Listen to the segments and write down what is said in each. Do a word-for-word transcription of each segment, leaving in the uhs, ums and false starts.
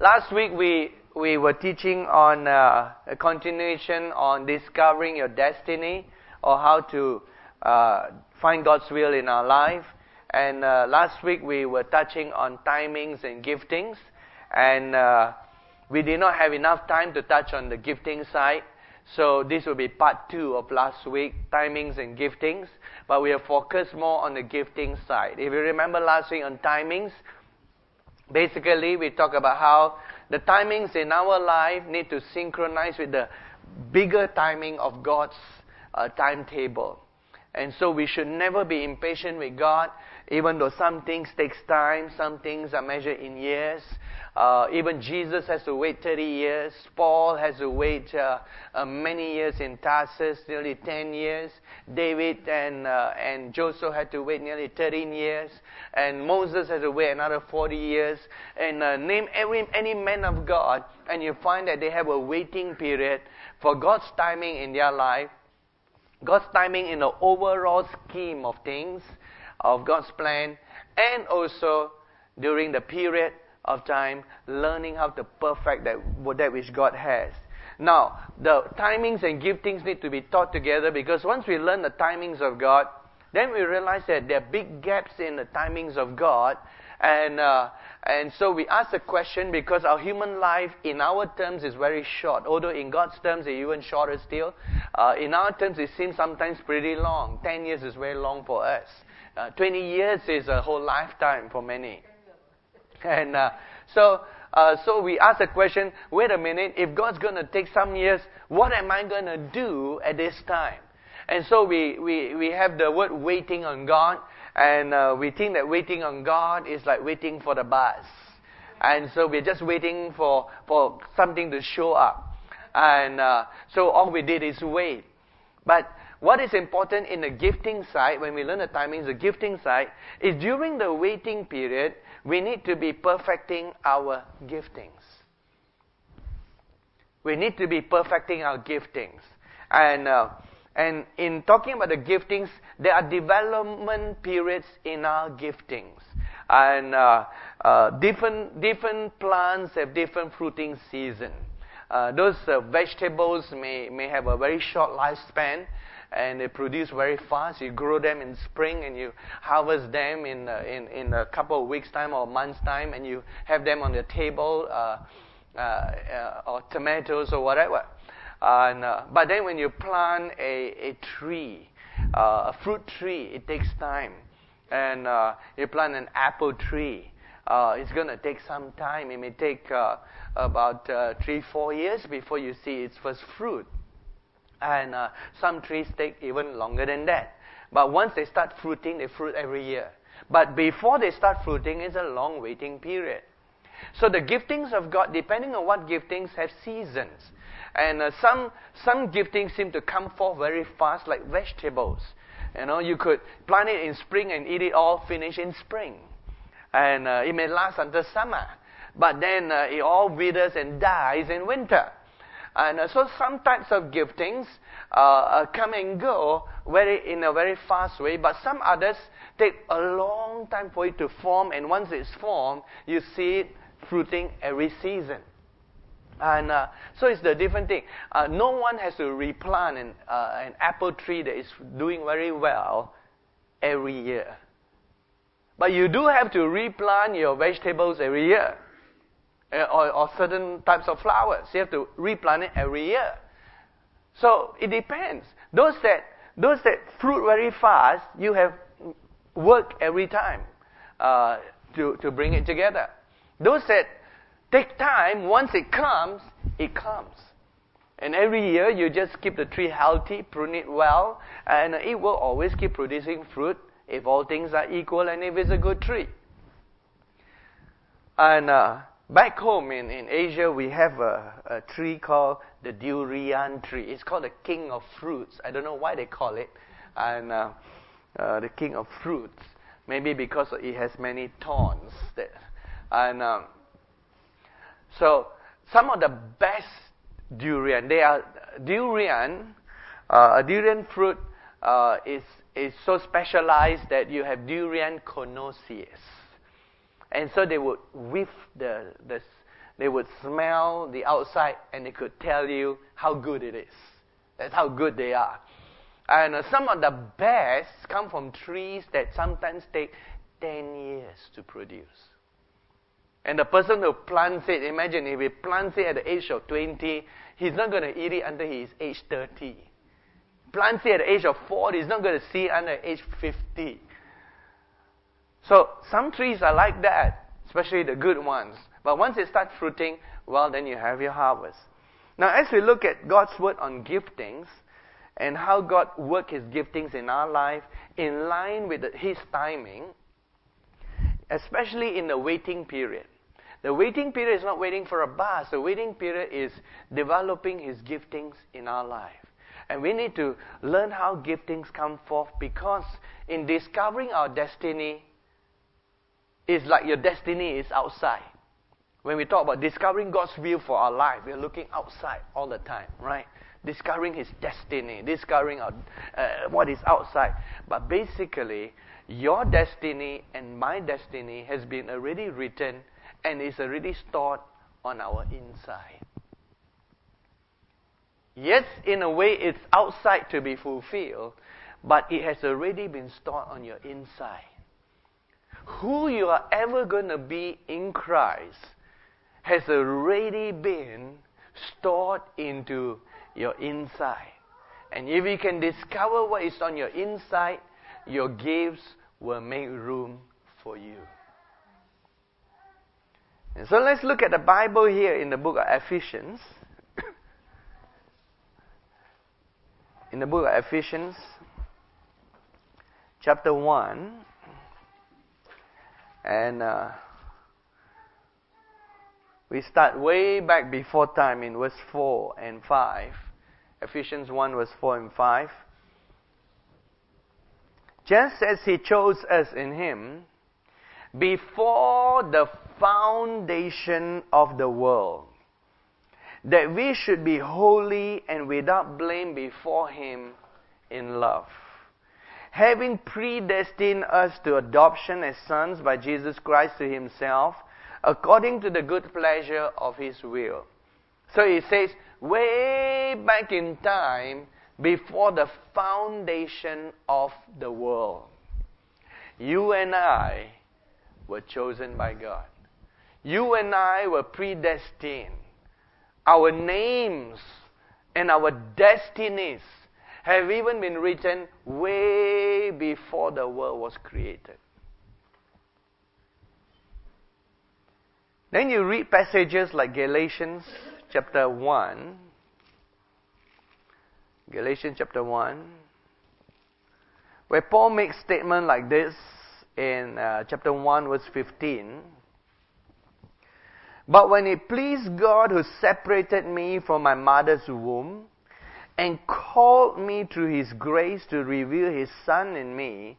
Last week we we were teaching on uh, a continuation on discovering your destiny, or how to uh, find God's will in our life. And uh, last week we were touching on timings and giftings, and uh, we did not have enough time to touch on the gifting side. So this will be part two of last week, timings and giftings. But we have focused more on the gifting side. If you remember last week on timings, basically we talk about how the timings in our life need to synchronize with the bigger timing of God's uh, timetable. And so we should never be impatient with God, even though some things takes time, some things are measured in years. Uh, even Jesus has to wait thirty years. Paul has to wait uh, uh, many years in Tarsus, nearly ten years. David and uh, and Joseph had to wait nearly thirteen years. And Moses had to wait another forty years. And uh, name every any man of God, and you find that they have a waiting period for God's timing in their life. God's timing in the overall scheme of things, of God's plan, and also during the period of time, learning how to perfect that, that which God has. Now, the timings and giftings need to be taught together, because once we learn the timings of God, then we realize that there are big gaps in the timings of God. And uh, and so we ask the question, because our human life in our terms is very short, although in God's terms it's even shorter still. Uh, in our terms it seems sometimes pretty long. Ten years is very long for us. Uh, Twenty years is a whole lifetime for many. And uh, so uh, so we ask the question, wait a minute, if God's going to take some years, what am I going to do at this time? And so we, we, we have the word waiting on God, and uh, we think that waiting on God is like waiting for the bus. And so we're just waiting for, for something to show up. And uh, so all we did is wait. But what is important in the gifting side, when we learn the timings, the gifting side, is during the waiting period, we need to be perfecting our giftings. We need to be perfecting our giftings. And uh, and in talking about the giftings, there are development periods in our giftings. And uh, uh, different different plants have different fruiting season. Uh, those uh, vegetables may, may have a very short lifespan, and they produce very fast. You grow them in spring, and you harvest them in uh, in in a couple of weeks' time or a month's time, and you have them on the table, uh, uh, uh, or tomatoes or whatever. And, uh, but then when you plant a, a tree, uh, a fruit tree, it takes time. And uh, you plant an apple tree, uh, it's going to take some time. It may take uh, about uh, three, four years before you see its first fruit. And uh, some trees take even longer than that. But once they start fruiting, they fruit every year. But before they start fruiting, it's a long waiting period. So the giftings of God, depending on what giftings, have seasons. And uh, some some giftings seem to come forth very fast, like vegetables. You know, you could plant it in spring and eat it all finished in spring. And uh, it may last until summer. But then uh, it all withers and dies in winter. And uh, so some types of giftings uh, uh, come and go very in a very fast way, but some others take a long time for it to form, and once it's formed, you see it fruiting every season. And uh, so it's the different thing. Uh, no one has to replant an, uh, an apple tree that is doing very well every year. But you do have to replant your vegetables every year. Or, or certain types of flowers. You have to replant it every year. So it depends. Those that those that fruit very fast, you have work every time uh, to, to bring it together. Those that take time, once it comes, it comes. And every year you just keep the tree healthy, prune it well, and it will always keep producing fruit if all things are equal and if it's a good tree. And uh, back home in, in Asia, we have a, a tree called the durian tree. It's called the king of fruits. I don't know why they call it. And uh, uh, the king of fruits. Maybe because it has many thorns. That, and um, so some of the best durian, they are durian. Uh, a durian fruit uh, is is so specialized that you have durian connoisseurs. And so they would whiff the, the they would smell the outside and they could tell you how good it is. That's how good they are. And uh, some of the best come from trees that sometimes take ten years to produce. And the person who plants it, imagine if he plants it at the age of twenty, he's not going to eat it until he is age thirty. Plants it at the age of forty, he's not going to see it until age fifty. So some trees are like that, especially the good ones. But once they start fruiting, well, then you have your harvest. Now, as we look at God's word on giftings and how God works His giftings in our life in line with the, His timing, especially in the waiting period. The waiting period is not waiting for a bus. The waiting period is developing His giftings in our life. And we need to learn how giftings come forth, because in discovering our destiny, it's like your destiny is outside. When we talk about discovering God's will for our life, we're looking outside all the time, right? Discovering His destiny, discovering our, uh, what is outside. But basically, your destiny and my destiny has been already written and is already stored on our inside. Yes, in a way, it's outside to be fulfilled, but it has already been stored on your inside. Who you are ever going to be in Christ has already been stored into your inside. And if you can discover what is on your inside, your gifts will make room for you. And so let's look at the Bible here in the book of Ephesians. In the book of Ephesians, chapter one, and uh, we start way back before time in verse four and five. Ephesians one, verse four and five. Just as He chose us in Him before the foundation of the world, that we should be holy and without blame before Him in love, having predestined us to adoption as sons by Jesus Christ to Himself, according to the good pleasure of His will. So it says, way back in time, before the foundation of the world, you and I were chosen by God. You and I were predestined. Our names and our destinies have even been written way before the world was created. Then you read passages like Galatians chapter one. Galatians chapter one, where Paul makes statement like this in uh, chapter one, verse fifteen. But when it pleased God who separated me from my mother's womb and called me through His grace to reveal His Son in me,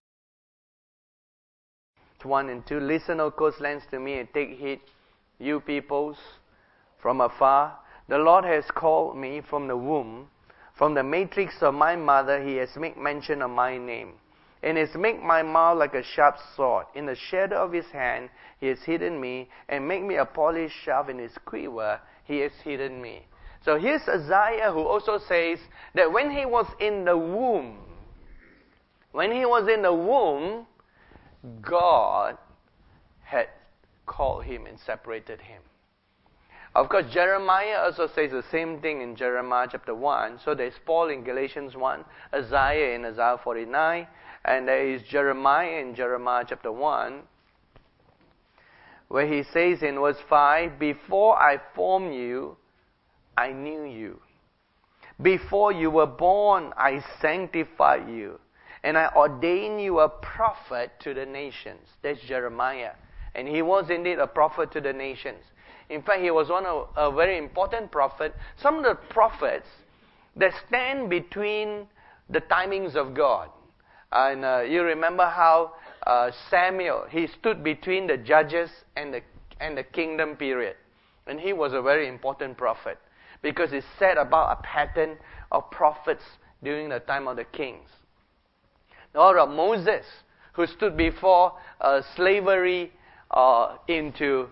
one and two, listen, O coastlands, to me and take heed, you peoples from afar. The Lord has called me from the womb, from the matrix of my mother. He has made mention of my name, and has made my mouth like a sharp sword. In the shadow of His hand He has hidden me, and made me a polished shaft in His quiver He has hidden me. So here's Isaiah, who also says that when he was in the womb, when he was in the womb, God had called him and separated him. Of course, Jeremiah also says the same thing in Jeremiah chapter one. So there's Paul in Galatians one, Isaiah in Isaiah forty-nine, and there is Jeremiah in Jeremiah chapter one, where he says in verse five, before I formed you, I knew you. Before you were born, I sanctified you, and I ordained you a prophet to the nations. That's Jeremiah. And he was indeed a prophet to the nations. In fact, he was one of a very important prophet. Some of the prophets that stand between the timings of God. And uh, you remember how uh, Samuel, he stood between the judges and the and the kingdom period. And he was a very important prophet, because he set about a pattern of prophets during the time of the kings. Or of Moses, who stood before uh, slavery uh, into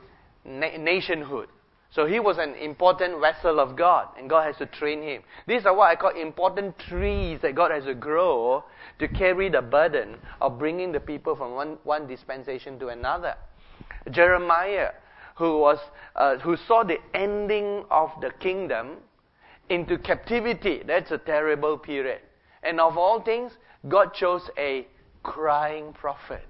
na- nationhood. So he was an important vessel of God, and God has to train him. These are what I call important trees that God has to grow to carry the burden of bringing the people from one, one dispensation to another. Jeremiah, who was uh, who saw the ending of the kingdom into captivity. That's a terrible period. And of all things, God chose a crying prophet.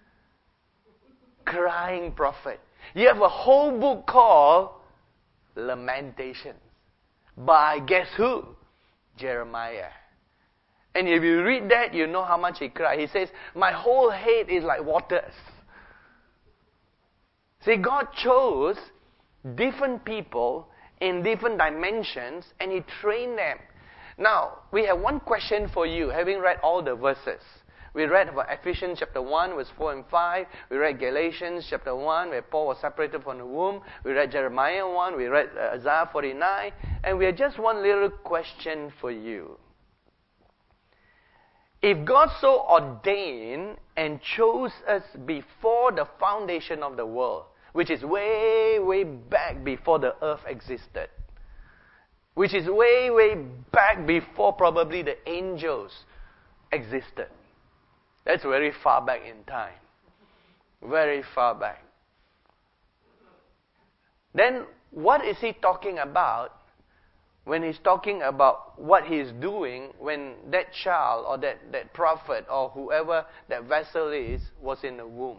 Crying prophet. You have a whole book called Lamentations by guess who? Jeremiah. And if you read that, you know how much he cried. He says, my whole head is like waters. See, God chose different people in different dimensions, and He trained them. Now, we have one question for you, having read all the verses. We read about Ephesians chapter one, verse four and five. We read Galatians chapter one, where Paul was separated from the womb. We read Jeremiah one. We read uh, Isaiah forty-nine. And we have just one little question for you. If God so ordained and chose us before the foundation of the world, which is way, way back before the earth existed, which is way, way back before probably the angels existed. That's very far back in time. Very far back. Then, what is he talking about when he's talking about what he's doing when that child or that, that prophet or whoever that vessel is was in the womb?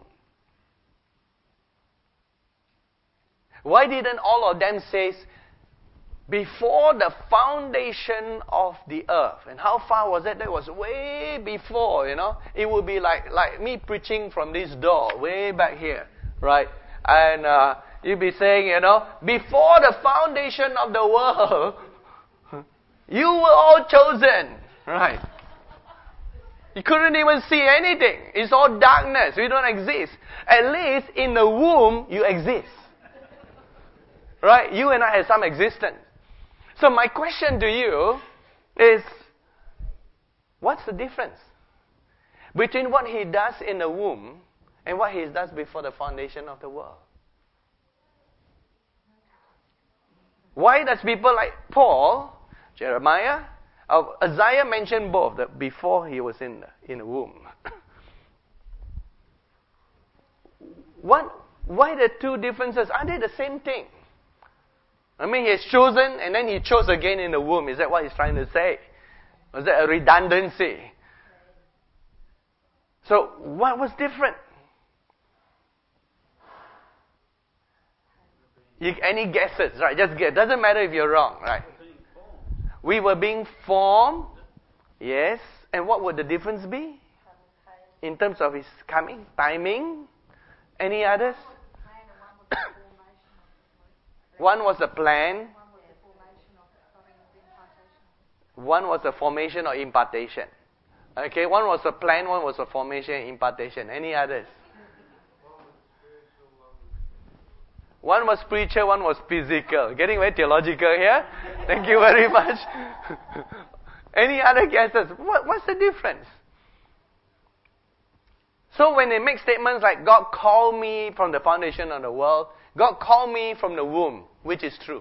Why didn't all of them say, before the foundation of the earth? And how far was that? That was way before, you know. It would be like, like me preaching from this door, way back here, right? And uh, you'd be saying, you know, before the foundation of the world, you were all chosen, right? You couldn't even see anything. It's all darkness. We don't exist. At least in the womb, you exist. Right? You and I have some existence. So my question to you is, what's the difference between what he does in the womb and what he does before the foundation of the world? Why does people like Paul, Jeremiah, uh, Isaiah mentioned both, that before he was in the, in the womb? What, why the two differences? Are they the same thing? I mean, he has chosen and then he chose again in the womb. Is that what he's trying to say? Was that a redundancy? So, what was different? You, any guesses? Right, just guess. Doesn't matter if you're wrong, right? We were being formed. Yes. And what would the difference be? In terms of his coming, timing? Any others? One was the plan. One was the formation or impartation. Okay, one was a plan, one was a formation and impartation. Any others? One was spiritual, one was physical. Getting very theological here. Thank you very much. Any other guesses? What, what's the difference? So when they make statements like, God called me from the foundation of the world, God called me from the womb, which is true.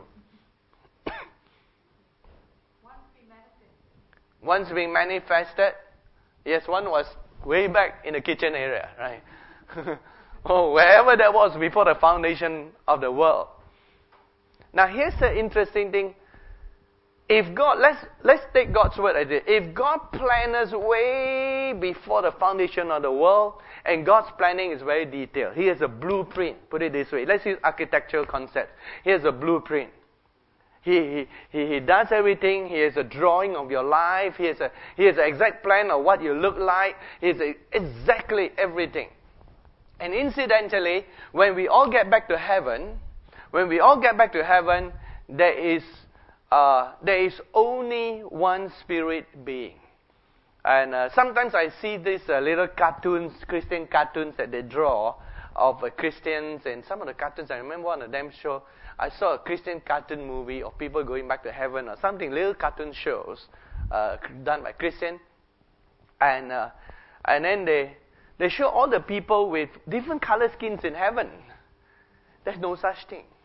Once being manifested. Yes, one was way back in the kitchen area, right? Oh, wherever that was before the foundation of the world. Now here's the interesting thing. If God, let's let's take God's word as it. If God planned us way before the foundation of the world, and God's planning is very detailed. He has a blueprint. Put it this way. Let's use architectural concepts. He has a blueprint. He, he, he, he does everything. He has a drawing of your life. He has a, he has an exact plan of what you look like. He has a, exactly everything. And incidentally, when we all get back to heaven, when we all get back to heaven, there is, uh, there is only one spirit being. And uh, sometimes I see these uh, little cartoons, Christian cartoons that they draw of uh, Christians, and some of the cartoons, I remember one of them show, I saw a Christian cartoon movie of people going back to heaven or something, little cartoon shows uh, done by Christian, and uh, and then they they show all the people with different color skins in heaven. There's no such thing.